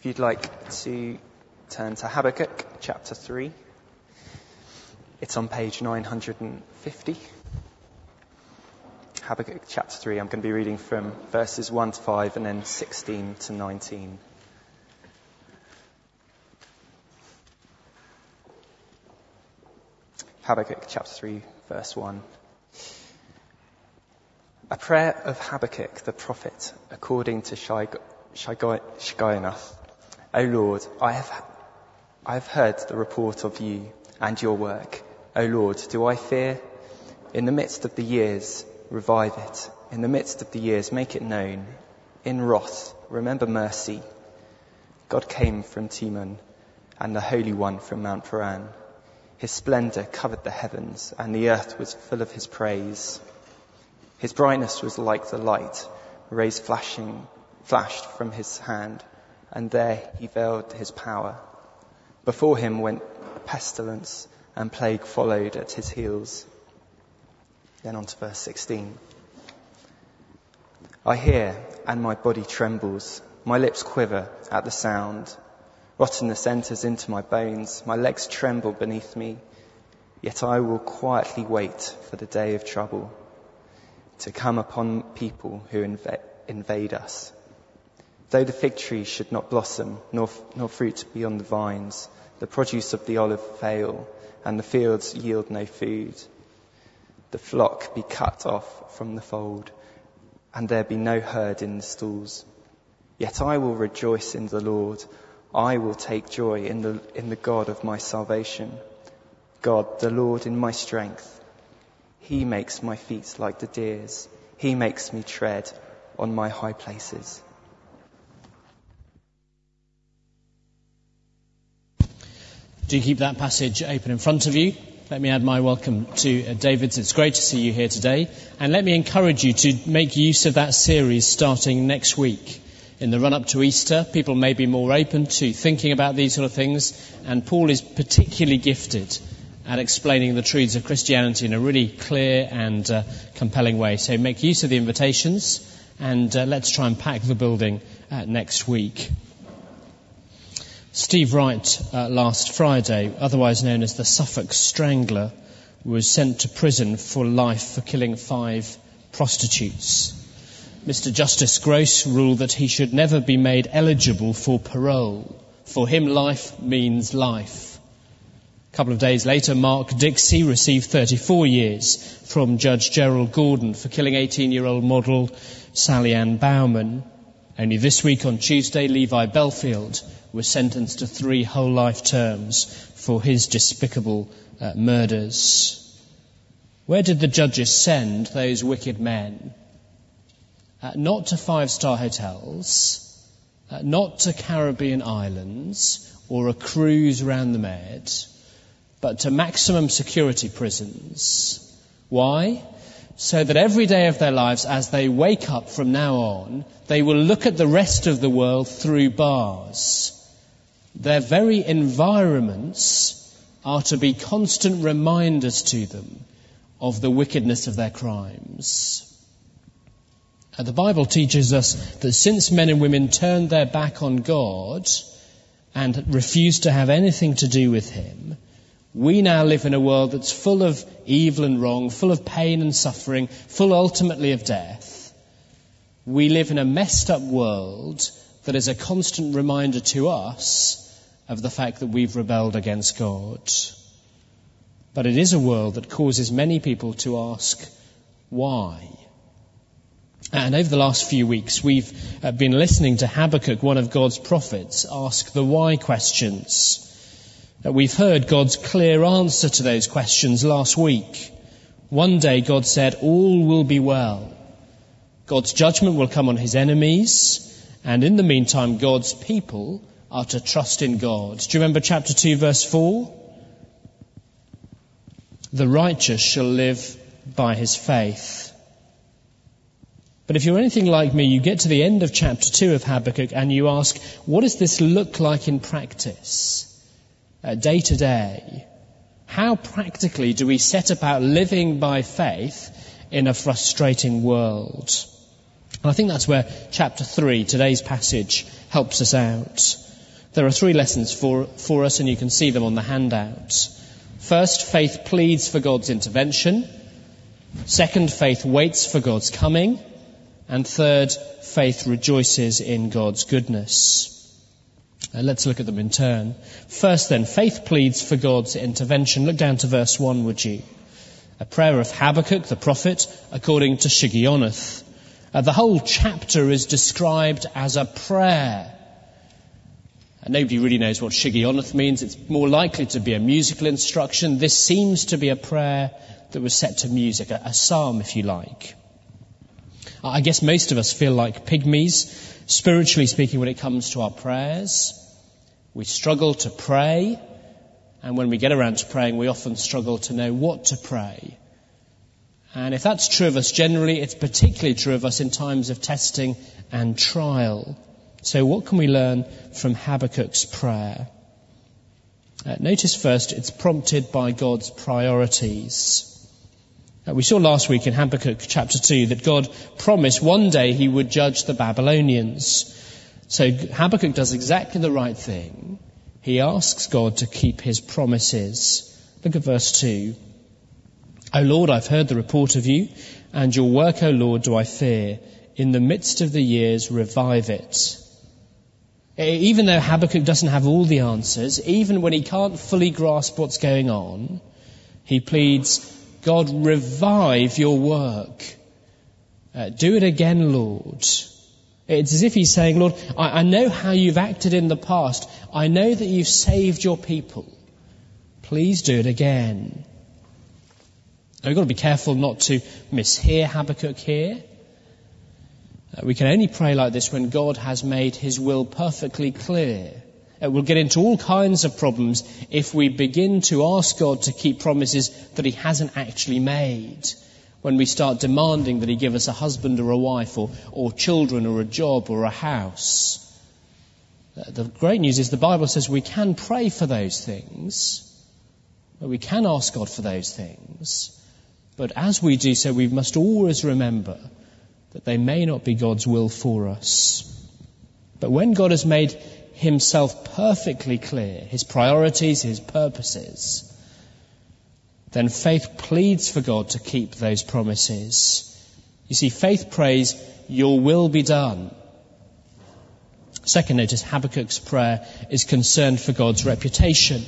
you'd like to turn to Habakkuk chapter 3, it's on page 950. Habakkuk chapter 3, I'm going to be reading from verses 1 to 5 and then 16 to 19. Habakkuk chapter 3, verse 1. A prayer of Habakkuk the prophet according to Shigionoth. O Lord, I have heard the report of you and your work. O Lord, do I fear? In the midst of the years, revive it. In the midst of the years, make it known. In wrath, remember mercy. God came from Teman, and the Holy One from Mount Paran. His splendor covered the heavens, and the earth was full of his praise. His brightness was like the light, rays flashed from his hand, and there he veiled his power. Before him went pestilence, and plague followed at his heels. Then on to verse 16. I hear, and my body trembles. My lips quiver at the sound. Rottenness enters into my bones. My legs tremble beneath me. Yet I will quietly wait for the day of trouble to come upon people who invade us. Though the fig tree should not blossom, nor fruit be on the vines, the produce of the olive fail, and the fields yield no food. The flock be cut off from the fold, and there be no herd in the stalls. Yet I will rejoice in the Lord. I will take joy in the God of my salvation. God, the Lord, in my strength. He makes my feet like the deer's. He makes me tread on my high places. Do keep that passage open in front of you. Let me add my welcome to David. It's great to see you here today. And let me encourage you to make use of that series starting next week. In the run-up to Easter, people may be more open to thinking about these sort of things. And Paul is particularly gifted at explaining the truths of Christianity in a really clear and compelling way. So make use of the invitations and let's try and pack the building next week. Steve Wright, last Friday, otherwise known as the Suffolk Strangler, was sent to prison for life for killing 5 prostitutes. Mr. Justice Gross ruled that he should never be made eligible for parole. For him, life means life. A couple of days later, Mark Dixie received 34 years from Judge Gerald Gordon for killing 18-year-old model Sally Ann Bauman. Only this week on Tuesday, Levi Belfield was sentenced to 3 whole life terms for his despicable murders. Where did the judges send those wicked men? Not to 5-star hotels, not to Caribbean islands or a cruise around the Med, but to maximum security prisons. Why? So that every day of their lives, as they wake up from now on, they will look at the rest of the world through bars. Their very environments are to be constant reminders to them of the wickedness of their crimes. The Bible teaches us that since men and women turned their back on God and refused to have anything to do with Him, we now live in a world that's full of evil and wrong, full of pain and suffering, full ultimately of death. We live in a messed up world that is a constant reminder to us of the fact that we've rebelled against God. But it is a world that causes many people to ask, why? And over the last few weeks, we've been listening to Habakkuk, one of God's prophets, ask the why questions. We've heard God's clear answer to those questions last week. One day God said, all will be well. God's judgment will come on His enemies, and in the meantime, God's people are to trust in God. Do you remember chapter 2, verse 4? The righteous shall live by his faith. But if you're anything like me, you get to the end of chapter 2 of Habakkuk and you ask, what does this look like in practice? Day to day? How practically do we set about living by faith in a frustrating world? And I think that's where chapter 3, today's passage, helps us out. There are 3 lessons for us, and you can see them on the handout. First, faith pleads for God's intervention. Second, faith waits for God's coming. And third, faith rejoices in God's goodness. Let's look at them in turn. First then, faith pleads for God's intervention. Look down to verse 1, would you? A prayer of Habakkuk, the prophet, according to Shigionoth. The whole chapter is described as a prayer. Nobody really knows what Shigionoth means. It's more likely to be a musical instruction. This seems to be a prayer that was set to music, a psalm, if you like. I guess most of us feel like pygmies, spiritually speaking, when it comes to our prayers. We struggle to pray, and when we get around to praying, we often struggle to know what to pray. And if that's true of us generally, it's particularly true of us in times of testing and trial. So what can we learn from Habakkuk's prayer? Notice first, it's prompted by God's priorities. We saw last week in Habakkuk chapter 2 that God promised one day he would judge the Babylonians. So Habakkuk does exactly the right thing. He asks God to keep his promises. Look at verse 2. O Lord, I've heard the report of you, and your work, O Lord, do I fear. In the midst of the years, revive it. Even though Habakkuk doesn't have all the answers, even when he can't fully grasp what's going on, he pleads, God, revive your work. Do it again, Lord. It's as if he's saying, Lord, I know how you've acted in the past. I know that you've saved your people. Please do it again. Now, we've got to be careful not to mishear Habakkuk here. We can only pray like this when God has made his will perfectly clear. We'll get into all kinds of problems if we begin to ask God to keep promises that he hasn't actually made. When we start demanding that he give us a husband or a wife or children or a job or a house. The great news is the Bible says we can pray for those things. We can ask God for those things. But as we do so, we must always remember that they may not be God's will for us. But when God has made himself perfectly clear, his priorities, his purposes, then faith pleads for God to keep those promises. You see, faith prays, your will be done. Second, notice Habakkuk's prayer is concerned for God's reputation.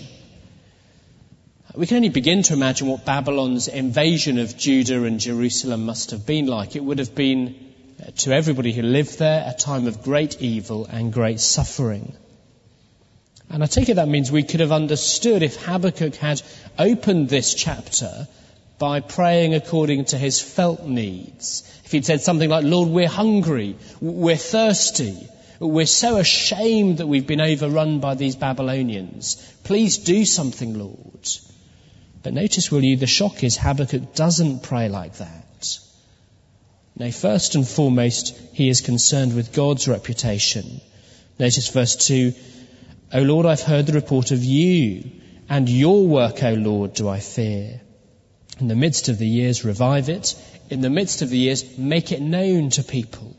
We can only begin to imagine what Babylon's invasion of Judah and Jerusalem must have been like. It would have been, to everybody who lived there, a time of great evil and great suffering. And I take it that means we could have understood if Habakkuk had opened this chapter by praying according to his felt needs. If he'd said something like, Lord, we're hungry, we're thirsty, we're so ashamed that we've been overrun by these Babylonians. Please do something, Lord. But notice, will you, the shock is Habakkuk doesn't pray like that. No, first and foremost, he is concerned with God's reputation. Notice verse 2, O Lord, I've heard the report of you, and your work, O Lord, do I fear. In the midst of the years, revive it. In the midst of the years, make it known to people.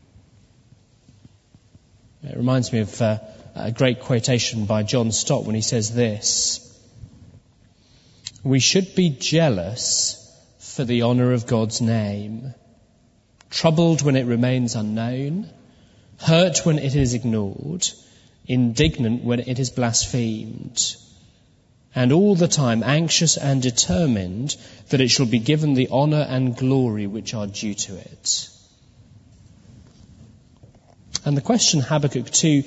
It reminds me of a great quotation by John Stott when he says this, we should be jealous for the honour of God's name, troubled when it remains unknown, hurt when it is ignored, indignant when it is blasphemed, and all the time anxious and determined that it shall be given the honour and glory which are due to it. And the question Habakkuk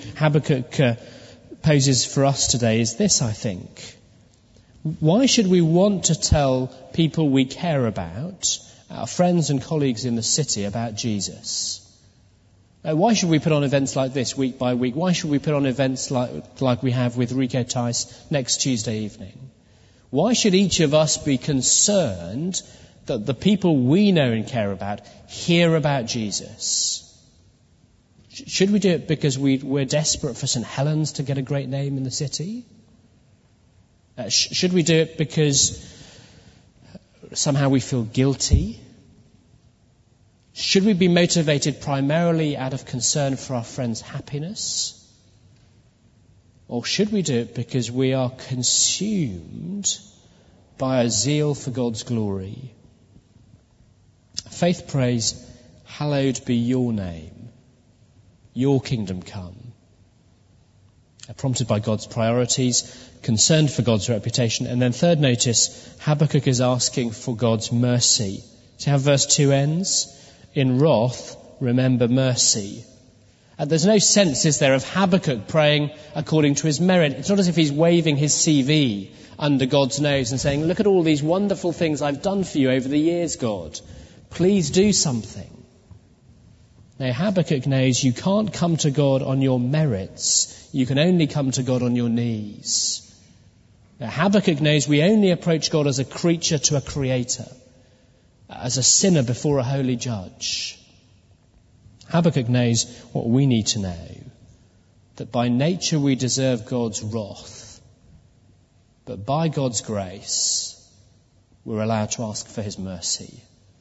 poses for us today is this, I think. Why should we want to tell people we care about, our friends and colleagues in the city, about Jesus? Why should we put on events like this week by week? Why should we put on events like we have with Rico Tice next Tuesday evening? Why should each of us be concerned that the people we know and care about hear about Jesus? Should we do it because we're desperate for St. Helens to get a great name in the city? Should we do it because somehow we feel guilty? Should we be motivated primarily out of concern for our friends' happiness? Or should we do it because we are consumed by a zeal for God's glory? Faith prays, hallowed be your name, your kingdom come. Prompted by God's priorities, concerned for God's reputation. And then third, notice, Habakkuk is asking for God's mercy. See how verse 2 ends? In wrath, remember mercy. There's no sense, is there, of Habakkuk praying according to his merit. It's not as if he's waving his CV under God's nose and saying, look at all these wonderful things I've done for you over the years, God. Please do something. Now, Habakkuk knows you can't come to God on your merits. You can only come to God on your knees. Now, Habakkuk knows we only approach God as a creature to a creator, as a sinner before a holy judge. Habakkuk knows what we need to know, that by nature we deserve God's wrath, but by God's grace we're allowed to ask for his mercy.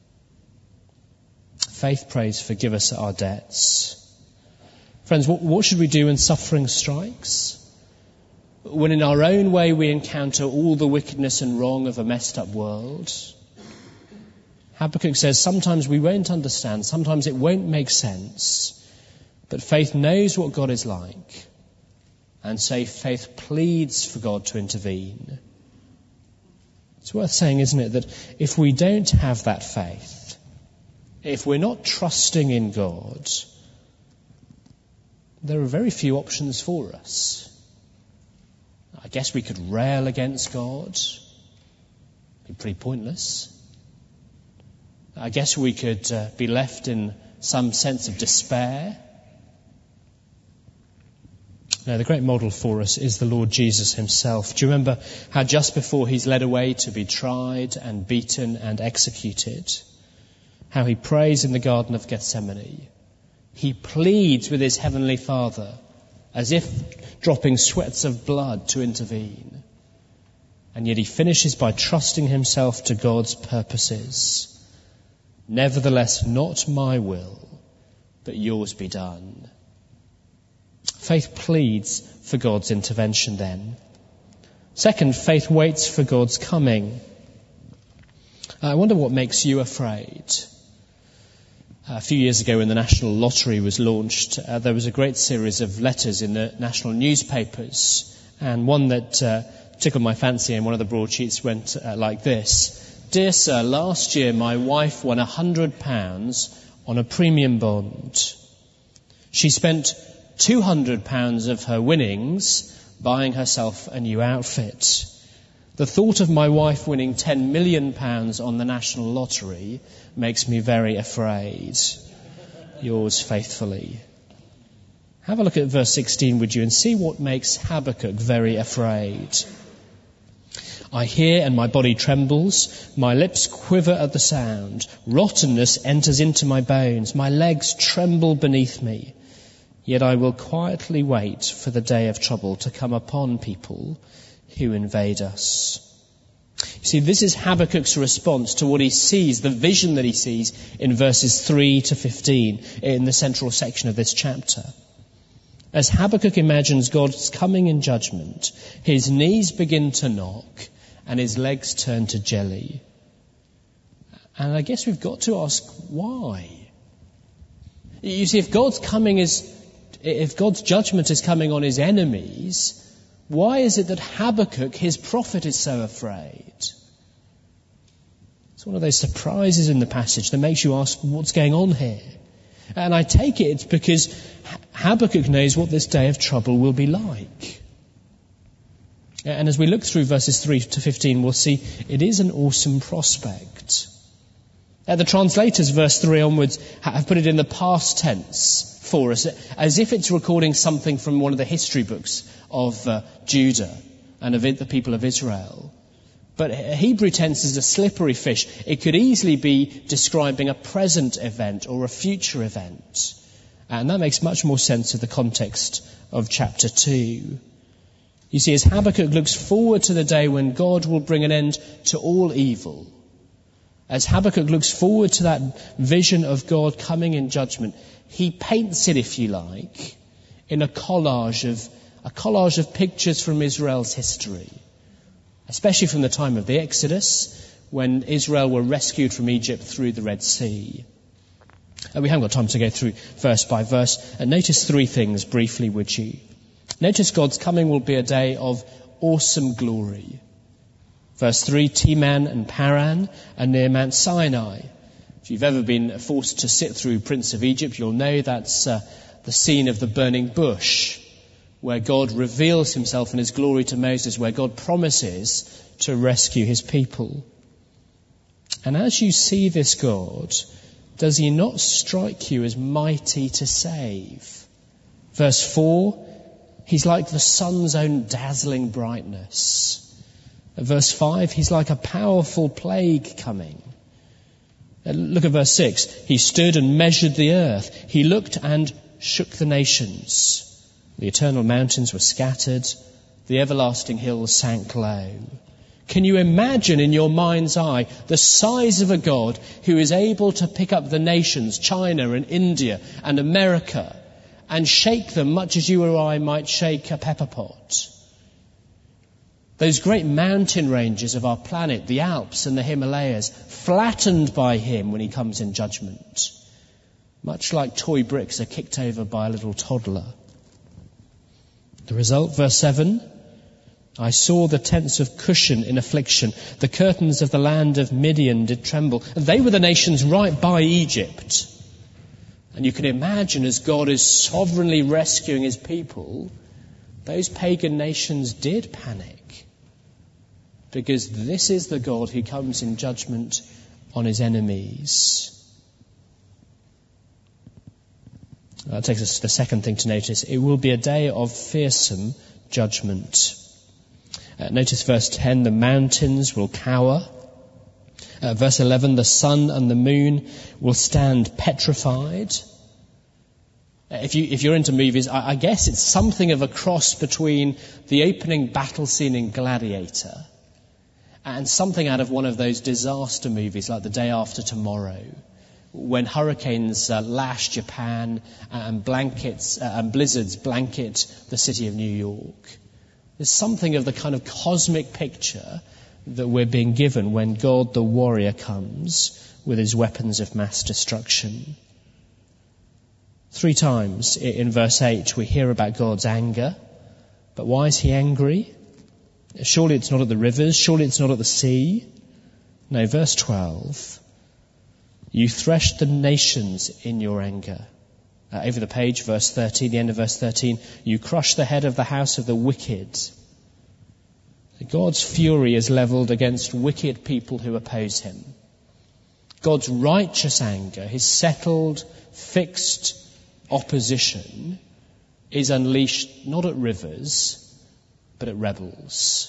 Faith prays, forgive us our debts. Friends, what should we do when suffering strikes? When in our own way we encounter all the wickedness and wrong of a messed up world? Habakkuk says sometimes we won't understand, sometimes it won't make sense, but faith knows what God is like, and so faith pleads for God to intervene. It's worth saying, isn't it, that if we don't have that faith, if we're not trusting in God, there are very few options for us. I guess we could rail against God. It'd be pretty pointless. I guess we could be left in some sense of despair. No, the great model for us is the Lord Jesus himself. Do you remember how just before he's led away to be tried and beaten and executed, how he prays in the Garden of Gethsemane? He pleads with his heavenly Father as if dropping sweats of blood to intervene. And yet he finishes by trusting himself to God's purposes. Nevertheless, not my will, but yours be done. Faith pleads for God's intervention then. Second, faith waits for God's coming. I wonder what makes you afraid. A few years ago when the National Lottery was launched, there was a great series of letters in the national newspapers, and one that tickled my fancy in one of the broadsheets went like this. Dear Sir, last year my wife won £100 on a premium bond. She spent £200 of her winnings buying herself a new outfit. The thought of my wife winning £10 million on the National Lottery makes me very afraid. Yours faithfully. Have a look at verse 16, would you, and see what makes Habakkuk very afraid. I hear and my body trembles, my lips quiver at the sound. Rottenness enters into my bones, my legs tremble beneath me. Yet I will quietly wait for the day of trouble to come upon people who invade us. You see, this is Habakkuk's response to what he sees, the vision that he sees in verses 3 to 15 in the central section of this chapter. As Habakkuk imagines God's coming in judgment, his knees begin to knock and his legs turn to jelly. And I guess we've got to ask why. You see, if God's judgment is coming on his enemies, why is it that Habakkuk, his prophet, is so afraid? It's one of those surprises in the passage that makes you ask, what's going on here? And I take it's because Habakkuk knows what this day of trouble will be like. And as we look through verses 3 to 15, we'll see it is an awesome prospect. The translators, verse 3 onwards, have put it in the past tense for us, as if it's recording something from one of the history books of Judah and of the people of Israel. But Hebrew tense is a slippery fish. It could easily be describing a present event or a future event. And that makes much more sense of the context of chapter 2. You see, as Habakkuk looks forward to the day when God will bring an end to all evil, as Habakkuk looks forward to that vision of God coming in judgment, he paints it, if you like, in a collage a collage of pictures from Israel's history, especially from the time of the Exodus, when Israel were rescued from Egypt through the Red Sea. We haven't got time to go through verse by verse. Notice three things briefly, would you? Notice God's coming will be a day of awesome glory. Verse 3, Teman and Paran are near Mount Sinai. If you've ever been forced to sit through Prince of Egypt, you'll know that's the scene of the burning bush, where God reveals himself in his glory to Moses, where God promises to rescue his people. And as you see this God, does he not strike you as mighty to save? Verse 4, he's like the sun's own dazzling brightness. Verse 5, he's like a powerful plague coming. Look at verse 6. He stood and measured the earth. He looked and shook the nations. The eternal mountains were scattered. The everlasting hills sank low. Can you imagine in your mind's eye the size of a God who is able to pick up the nations, China and India and America, and shake them much as you or I might shake a pepper pot? Those great mountain ranges of our planet, the Alps and the Himalayas, flattened by him when he comes in judgment, much like toy bricks are kicked over by a little toddler. The result, verse 7, I saw the tents of Cushan in affliction. The curtains of the land of Midian did tremble. They were the nations right by Egypt. And you can imagine, as God is sovereignly rescuing his people, those pagan nations did panic. Because this is the God who comes in judgment on his enemies. That takes us to the second thing to notice. It will be a day of fearsome judgment. Notice verse 10, the mountains will cower. Verse 11, the sun and the moon will stand petrified. If you're into movies, I guess it's something of a cross between the opening battle scene in Gladiator and something out of one of those disaster movies like The Day After Tomorrow, when hurricanes lash Japan and blizzards blanket the city of New York. There's something of the kind of cosmic picture that we're being given when God the warrior comes with his weapons of mass destruction. 3 times in verse 8 we hear about God's anger. But why is he angry? Surely it's not at the rivers. Surely it's not at the sea. No, verse 12. You threshed the nations in your anger. Over the page, verse 13, the end of verse 13. You crushed the head of the house of the wicked. God's fury is levelled against wicked people who oppose him. God's righteous anger, his settled, fixed opposition, is unleashed not at rivers, but at rebels.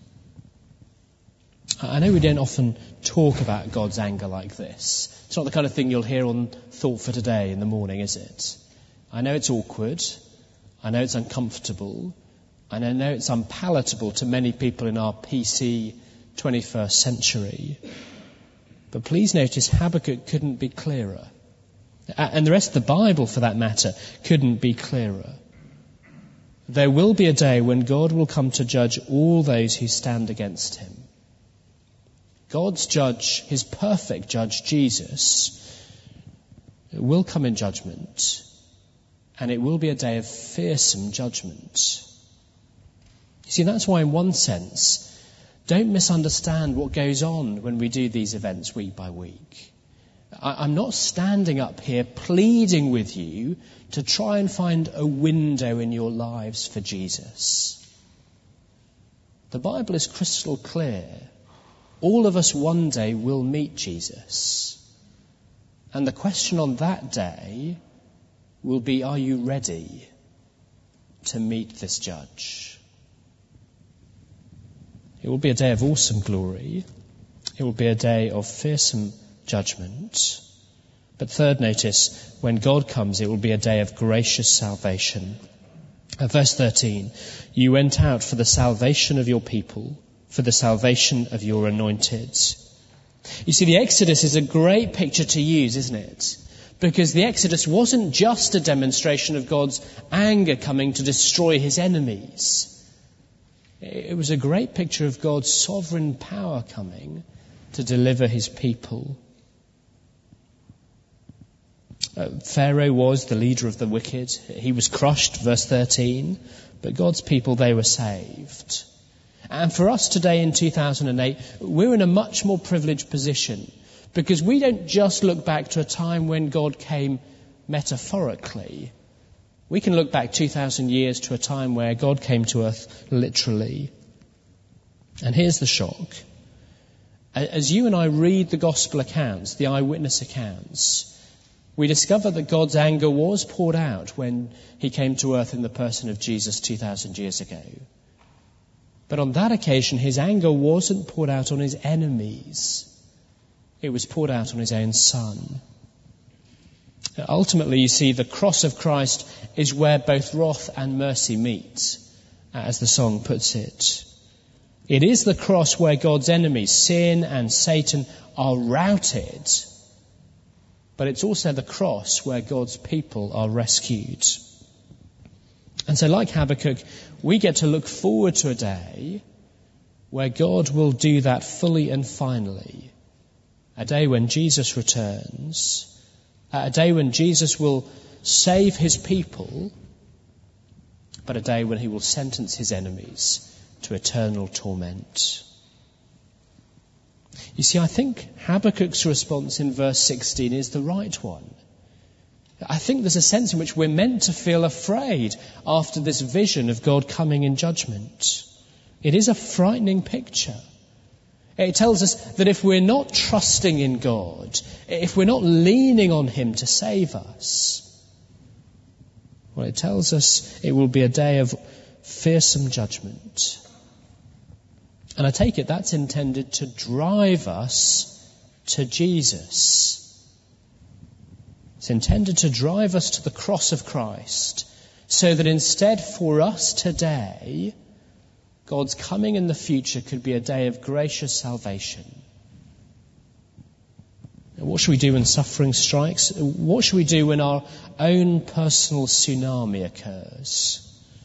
I know we don't often talk about God's anger like this. It's not the kind of thing you'll hear on Thought for Today in the morning, is it? I know it's awkward. I know it's uncomfortable. And I know it's unpalatable to many people in our PC 21st century. But please notice Habakkuk couldn't be clearer. And the rest of the Bible, for that matter, couldn't be clearer. There will be a day when God will come to judge all those who stand against him. God's judge, his perfect judge, Jesus, will come in judgment. And it will be a day of fearsome judgment. You see, that's why in one sense, don't misunderstand what goes on when we do these events week by week. I'm not standing up here pleading with you to try and find a window in your lives for Jesus. The Bible is crystal clear. All of us one day will meet Jesus. And the question on that day will be, are you ready to meet this judge? It will be a day of awesome glory. It will be a day of fearsome judgment. But third, notice, when God comes, it will be a day of gracious salvation. Verse 13, you went out for the salvation of your people, for the salvation of your anointed. You see, the Exodus is a great picture to use, isn't it? Because the Exodus wasn't just a demonstration of God's anger coming to destroy his enemies. It was a great picture of God's sovereign power coming to deliver his people. Pharaoh was the leader of the wicked. He was crushed, verse 13. But God's people, they were saved. And for us today in 2008, we're in a much more privileged position. Because we don't just look back to a time when God came metaphorically. We can look back 2,000 years to a time where God came to earth literally. And here's the shock. As you and I read the gospel accounts, the eyewitness accounts, we discover that God's anger was poured out when he came to earth in the person of Jesus 2,000 years ago. But on that occasion, his anger wasn't poured out on his enemies. It was poured out on his own son. Ultimately, you see, the cross of Christ is where both wrath and mercy meet, as the song puts it. It is the cross where God's enemies, sin and Satan, are routed. But it's also the cross where God's people are rescued. And so, like Habakkuk, we get to look forward to a day where God will do that fully and finally. A day when Jesus returns, a day when Jesus will save his people, but a day when he will sentence his enemies to eternal torment. You see, I think Habakkuk's response in verse 16 is the right one. I think there's a sense in which we're meant to feel afraid after this vision of God coming in judgment. It is a frightening picture. It tells us that if we're not trusting in God, if we're not leaning on him to save us, well, it tells us it will be a day of fearsome judgment. And I take it that's intended to drive us to Jesus. It's intended to drive us to the cross of Christ, so that instead for us today, God's coming in the future could be a day of gracious salvation. What should we do when suffering strikes? What should we do when our own personal tsunami occurs?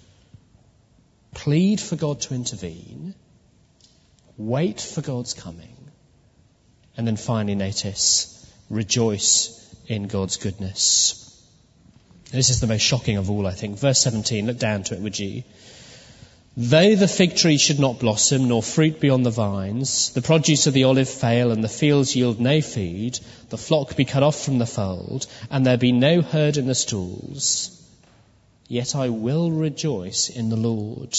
Plead for God to intervene, wait for God's coming, and then finally notice, rejoice in God's goodness. This is the most shocking of all, I think. Verse 17, look down to it, would you? Though the fig tree should not blossom, nor fruit be on the vines, the produce of the olive fail, and the fields yield no food, the flock be cut off from the fold, and there be no herd in the stalls, yet I will rejoice in the Lord.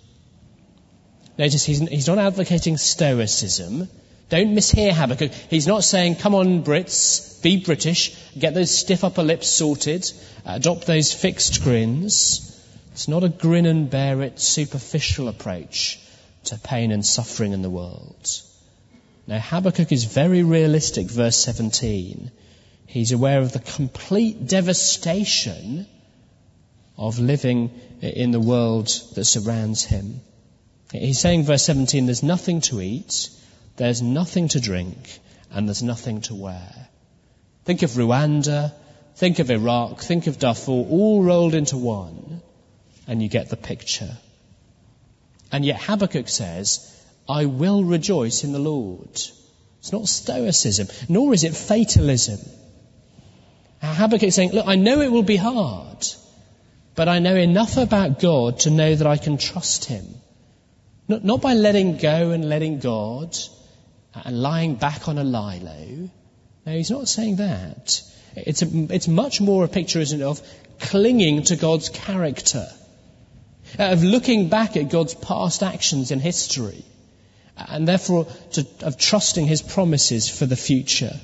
Notice he's not advocating stoicism. Don't mishear Habakkuk. He's not saying, come on Brits, be British, get those stiff upper lips sorted, adopt those fixed grins. It's not a grin and bear it superficial approach to pain and suffering in the world. Now Habakkuk is very realistic, verse 17. He's aware of the complete devastation of living in the world that surrounds him. He's saying, verse 17, there's nothing to eat, there's nothing to drink, and there's nothing to wear. Think of Rwanda, think of Iraq, think of Darfur, all rolled into one, and you get the picture. And yet Habakkuk says, I will rejoice in the Lord. It's not stoicism, nor is it fatalism. Habakkuk is saying, look, I know it will be hard, but I know enough about God to know that I can trust him. Not by letting go and letting God and lying back on a lilo. No, he's not saying that. It's much more a picture, isn't it, of clinging to God's character, of looking back at God's past actions in history, and therefore of trusting his promises for the future.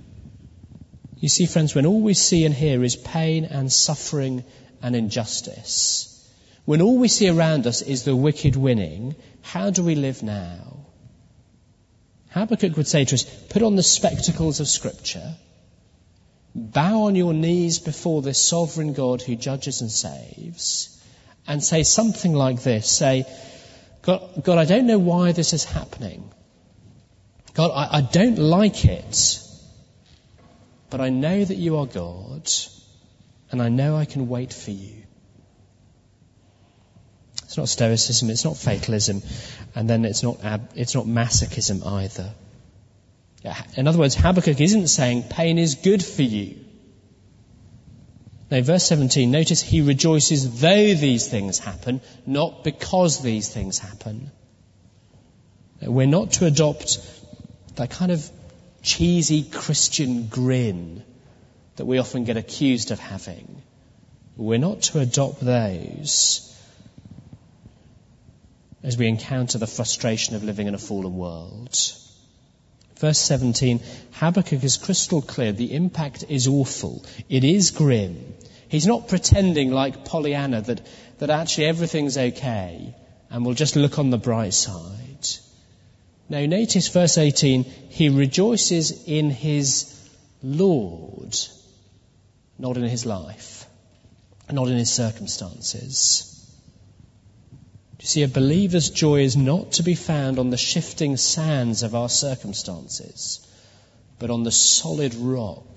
You see, friends, when all we see and hear is pain and suffering and injustice, when all we see around us is the wicked winning, how do we live now? Habakkuk would say to us, put on the spectacles of Scripture, bow on your knees before this sovereign God who judges and saves, and say something like this. Say, God, I don't know why this is happening. God, I don't like it. but I know that you are God, and I know I can wait for you. It's not stoicism, it's not fatalism, and then it's not masochism either. In other words, Habakkuk isn't saying pain is good for you. No, verse 17, notice he rejoices though these things happen, not because these things happen. We're not to adopt that kind of cheesy Christian grin that we often get accused of having. We're not to adopt those as we encounter the frustration of living in a fallen world. Verse 17, Habakkuk is crystal clear. The impact is awful. It is grim. He's not pretending like Pollyanna that actually everything's okay and we'll just look on the bright side. Now notice verse 18, he rejoices in his Lord, not in his life, not in his circumstances. You see, a believer's joy is not to be found on the shifting sands of our circumstances, but on the solid rock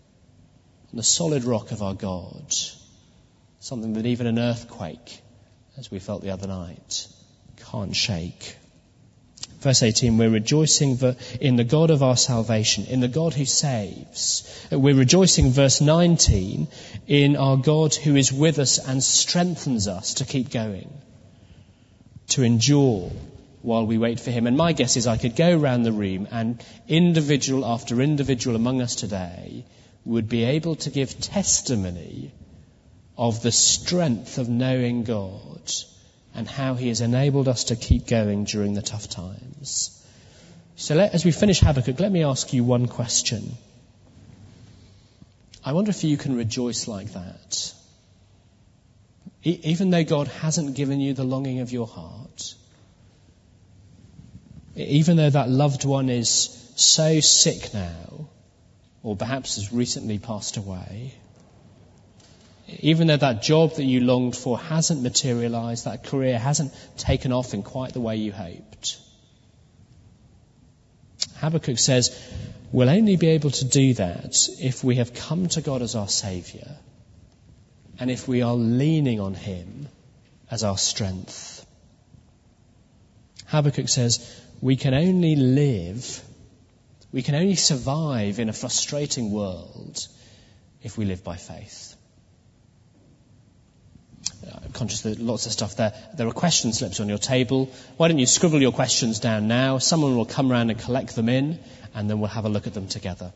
of our God. Something that even an earthquake, as we felt the other night, can't shake. Verse 18, we're rejoicing in the God of our salvation, in the God who saves. We're rejoicing, verse 19, in our God who is with us and strengthens us to keep going, to endure while we wait for him. And my guess is I could go around the room and individual after individual among us today would be able to give testimony of the strength of knowing God and how he has enabled us to keep going during the tough times. So as we finish Habakkuk, let me ask you one question. I wonder if you can rejoice like that. Even though God hasn't given you the longing of your heart, even though that loved one is so sick now, or perhaps has recently passed away, even though that job that you longed for hasn't materialized, that career hasn't taken off in quite the way you hoped, Habakkuk says we'll only be able to do that if we have come to God as our Saviour and if we are leaning on him as our strength. Habakkuk says we can only survive in a frustrating world if we live by faith. I'm conscious that lots of stuff there. There are question slips on your table. Why don't you scribble your questions down now? Someone will come around and collect them in, and then we'll have a look at them together.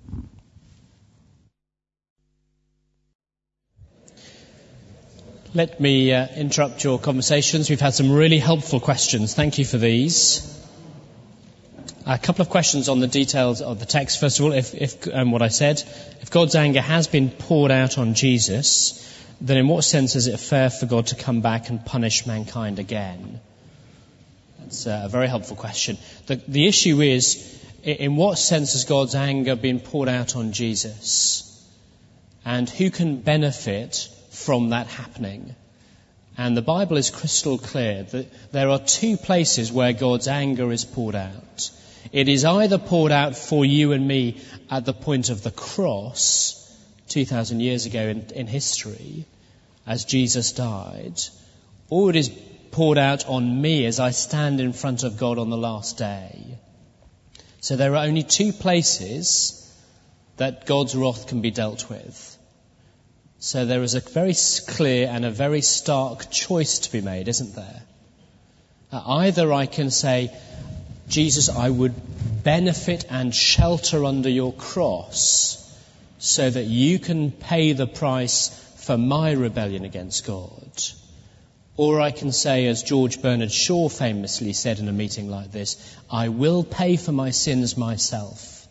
Let me interrupt your conversations. We've had some really helpful questions. Thank you for these. A couple of questions on the details of the text. First of all, what I said, if God's anger has been poured out on Jesus, then in what sense is it fair for God to come back and punish mankind again? That's a very helpful question. The issue is, in what sense has God's anger been poured out on Jesus? And who can benefit from that happening? And the Bible is crystal clear that there are two places where God's anger is poured out. It is either poured out for you and me at the point of the cross, 2,000 years ago in history, as Jesus died, or it is poured out on me as I stand in front of God on the last day. So there are only two places that God's wrath can be dealt with. So there is a very clear and a very stark choice to be made, isn't there? Either I can say, Jesus, I would benefit and shelter under your cross so that you can pay the price for my rebellion against God. Or I can say, as George Bernard Shaw famously said in a meeting like this, I will pay for my sins myself.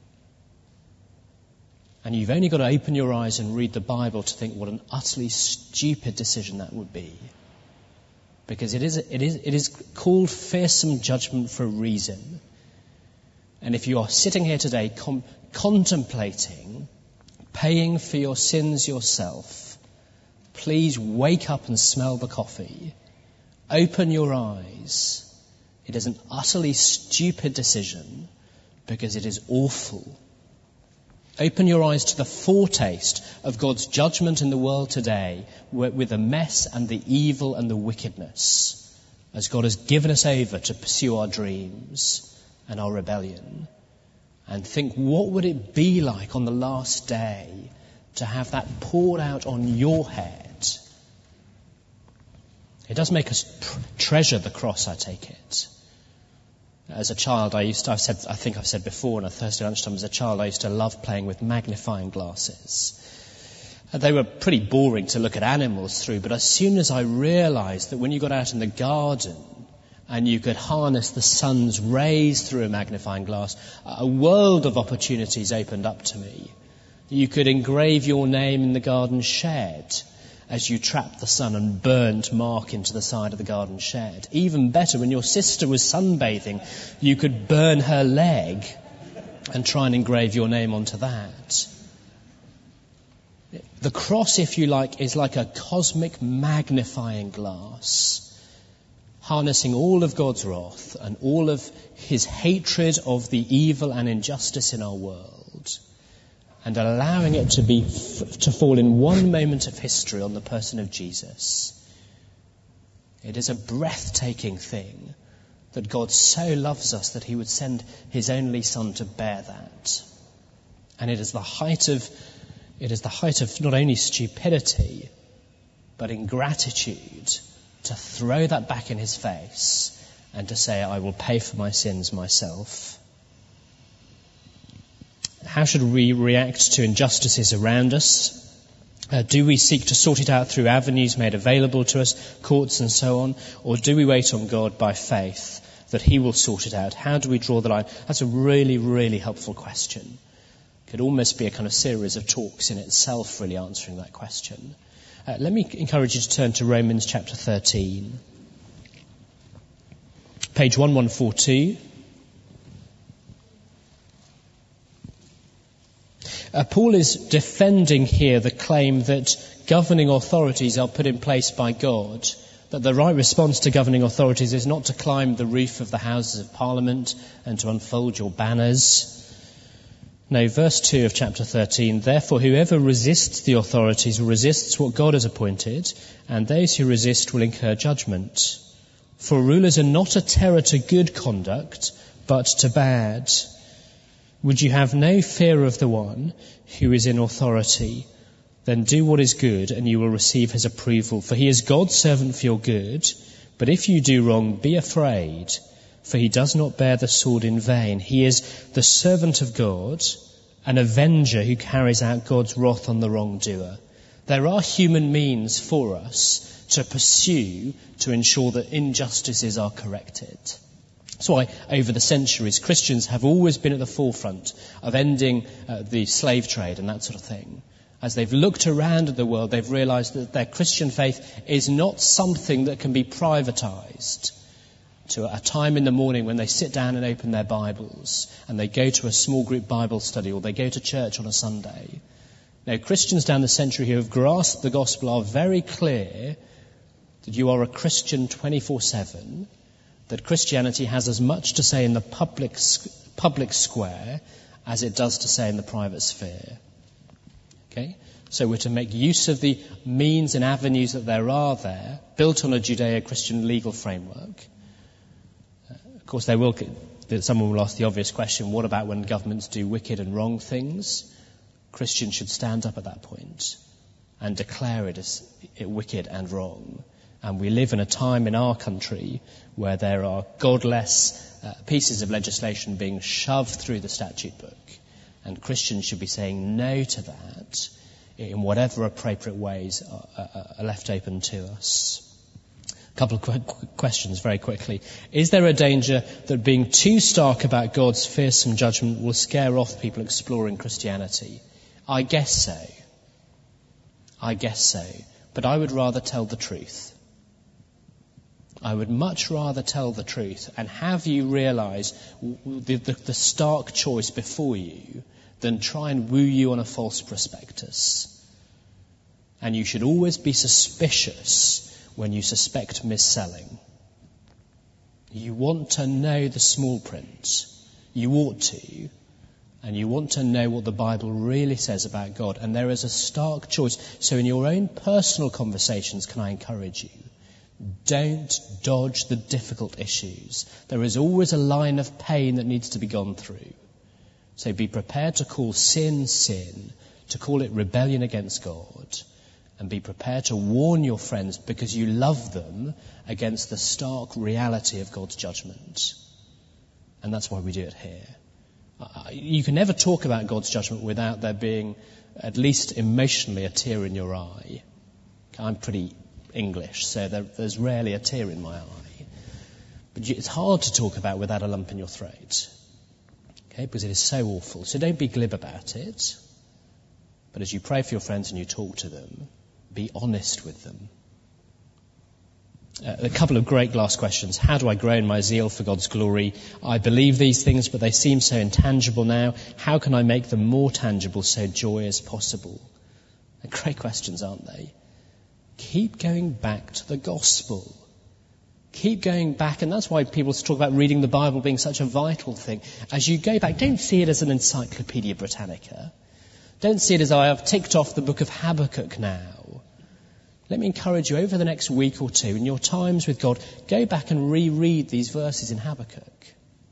And you've only got to open your eyes and read the Bible to think what an utterly stupid decision that would be. Because it is called fearsome judgment for a reason. And if you are sitting here today contemplating paying for your sins yourself, please wake up and smell the coffee. Open your eyes. It is an utterly stupid decision because it is awful. Open your eyes to the foretaste of God's judgment in the world today with the mess and the evil and the wickedness, as God has given us over to pursue our dreams and our rebellion. And think, what would it be like on the last day to have that poured out on your head? It does make us treasure the cross, I take it. As a child, I think I've said before on a Thursday lunchtime, as a child I used to love playing with magnifying glasses. They were pretty boring to look at animals through, but as soon as I realised that when you got out in the garden and you could harness the sun's rays through a magnifying glass, a world of opportunities opened up to me. You could engrave your name in the garden shed as you trapped the sun and burnt mark into the side of the garden shed. Even better, when your sister was sunbathing, you could burn her leg and try and engrave your name onto that. The cross, if you like, is like a cosmic magnifying glass, harnessing all of God's wrath and all of his hatred of the evil and injustice in our world, and allowing it to fall in one moment of history on the person of Jesus. It is a breathtaking thing that God so loves us that he would send his only Son to bear that. And it is the height of not only stupidity, but ingratitude to throw that back in his face and to say, I will pay for my sins myself. How should we react to injustices around us? Do we seek to sort it out through avenues made available to us, courts and so on? Or do we wait on God by faith that he will sort it out? How do we draw the line? That's a really, really helpful question. It could almost be a kind of series of talks in itself, really answering that question. Let me encourage you to turn to Romans chapter 13. Page 1142. Paul is defending here the claim that governing authorities are put in place by God, that the right response to governing authorities is not to climb the roof of the Houses of Parliament and to unfold your banners. No, verse 2 of chapter 13, therefore whoever resists the authorities resists what God has appointed, and those who resist will incur judgment. For rulers are not a terror to good conduct, but to bad. Would you have no fear of the one who is in authority? Then do what is good, and you will receive his approval. For he is God's servant for your good. But if you do wrong, be afraid, for he does not bear the sword in vain. He is the servant of God, an avenger who carries out God's wrath on the wrongdoer. There are human means for us to pursue to ensure that injustices are corrected. That's why, over the centuries, Christians have always been at the forefront of ending the slave trade and that sort of thing. As they've looked around at the world, they've realized that their Christian faith is not something that can be privatized to a time in the morning when they sit down and open their Bibles and they go to a small group Bible study or they go to church on a Sunday. Now, Christians down the century who have grasped the gospel are very clear that you are a Christian 24/7, that Christianity has as much to say in the public square as it does to say in the private sphere. Okay? So we're to make use of the means and avenues that there are there, built on a Judeo-Christian legal framework. Of course, someone will ask the obvious question, what about when governments do wicked and wrong things? Christians should stand up at that point and declare it as wicked and wrong. And we live in a time in our country where there are godless pieces of legislation being shoved through the statute book. And Christians should be saying no to that in whatever appropriate ways are left open to us. A couple of questions very quickly. Is there a danger that being too stark about God's fearsome judgment will scare off people exploring Christianity? I guess so. But I would rather tell the truth. I would much rather tell the truth and have you realize the stark choice before you than try and woo you on a false prospectus. And you should always be suspicious when you suspect mis-selling. You want to know the small print. You ought to. and you want to know what the Bible really says about God, and there is a stark choice. So in your own personal conversations, can I encourage you? Don't dodge the difficult issues. There is always a line of pain that needs to be gone through. So be prepared to call sin, sin, to call it rebellion against God, and be prepared to warn your friends because you love them against the stark reality of God's judgment. And that's why we do it here. You can never talk about God's judgment without there being at least emotionally a tear in your eye. I'm pretty English, so there's rarely a tear in my eye. But it's hard to talk about without a lump in your throat. Okay, because it is so awful. So don't be glib about it. But as you pray for your friends and you talk to them, be honest with them. A couple of great last questions. How do I grow in my zeal for God's glory? I believe these things, but they seem so intangible now. How can I make them more tangible so joy is possible? They're great questions, aren't they? Keep going back to the gospel. Keep going back, and that's why people talk about reading the Bible being such a vital thing. As you go back, don't see it as an Encyclopedia Britannica. Don't see it as, I have ticked off the book of Habakkuk now. Let me encourage you over the next week or two, in your times with God, go back and reread these verses in Habakkuk.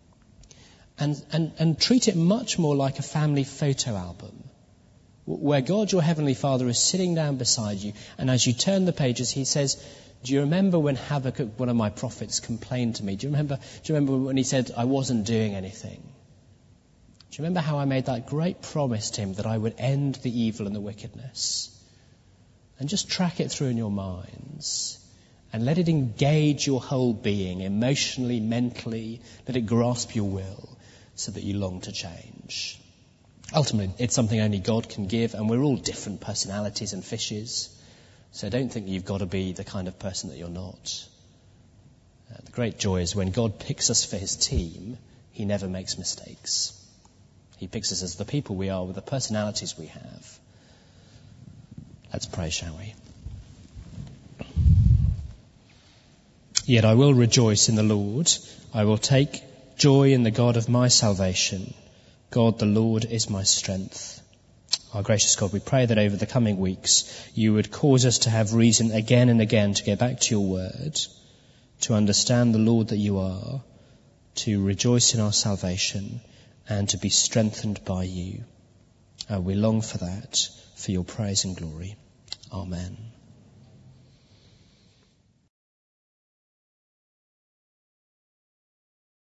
And treat it much more like a family photo album, where God, your Heavenly Father, is sitting down beside you, and as you turn the pages, he says, do you remember when Habakkuk, one of my prophets, complained to me? Do you remember when he said, I wasn't doing anything? Do you remember how I made that great promise to him that I would end the evil and the wickedness? And just track it through in your minds and let it engage your whole being, emotionally, mentally, let it grasp your will so that you long to change. Ultimately, it's something only God can give, and we're all different personalities and fishes. So don't think you've got to be the kind of person that you're not. The great joy is when God picks us for his team, he never makes mistakes. He picks us as the people we are with the personalities we have. Let's pray, shall we? Yet I will rejoice in the Lord. I will take joy in the God of my salvation. God the Lord is my strength. Our gracious God, we pray that over the coming weeks you would cause us to have reason again and again to go back to your word, to understand the Lord that you are, to rejoice in our salvation, and to be strengthened by you. We long for that, for your praise and glory. Amen.